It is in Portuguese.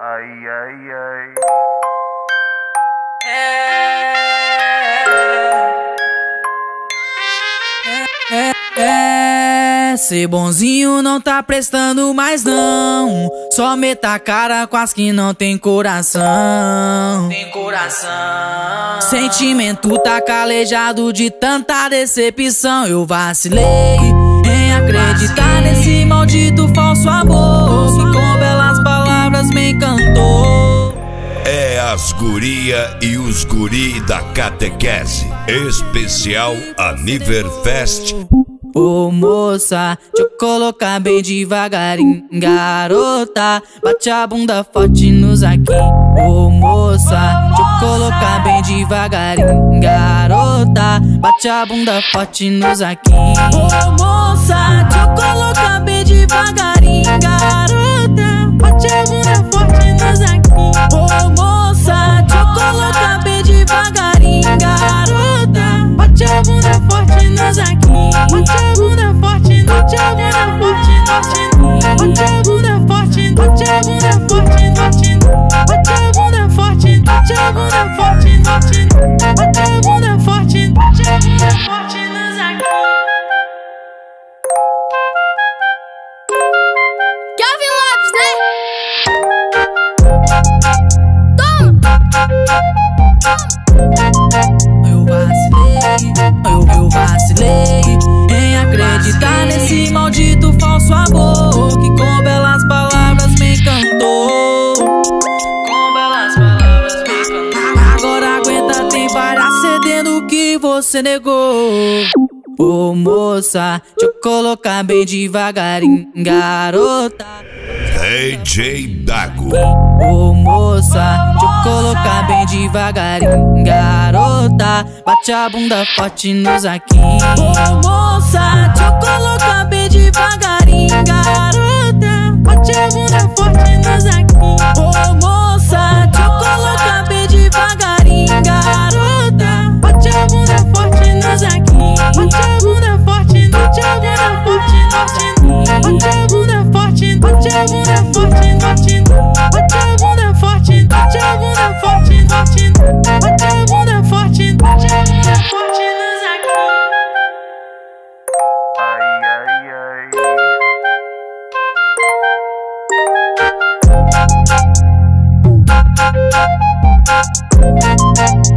Ai, ai, ai. Ser bonzinho não tá prestando mais não. Só meta a cara com as que não tem coração. Sentimento tá calejado de tanta decepção. Eu vacilei em acreditar nesse maldito falso amor que com belas palavras me encantou. É as guria e os guri da catequese especial Aniverfest. Ô moça, deixa eu colocar bem devagarinho. Garota, bate a bunda forte nos aqui. Ô moça, deixa eu colocar bem devagarinho. Garota, bate a bunda forte nos aqui. Ô moça, deixa eu colocar bem devagarinho. Garota, bate a bunda forte nos aqui. Ô moça, deixa eu colocar bem devagarinho. Garota, bate a bunda forte nos aqui. Bate a bunda forte, bate a bunda forte, bate a bunda forte, bate a bunda forte, bate a bunda forte, bate a bunda forte, bate a bunda forte, bate a bunda forte nos aqui. Calvin Lopes, né? Toma! Eu vacilei em acreditar nesse maldito falso amor que com belas palavras me encantou. Com belas palavras me encantou. Agora aguenta, tem várias cedendo que você negou. Ô moça, deixa eu colocar bem devagarinho. Garota, DJ Dago. ô moça, deixa eu colocar bem devagarinho. Garota, bate a bunda forte nos aqui. Ô moça, deixa eu colocar bem devagarinho. Garota, bate a bunda forte nos aqui. Ô moça, deixa eu colocar bem devagarinho. Garota, bate a bunda forte nos aqui. Bate a bunda forte, bate a bunda forte, bate a bunda forte, bate a bunda forte, bate a bunda forte, bate a bunda forte, bate a bunda forte, bate a bunda forte nos aqui. Ai, ai, ai.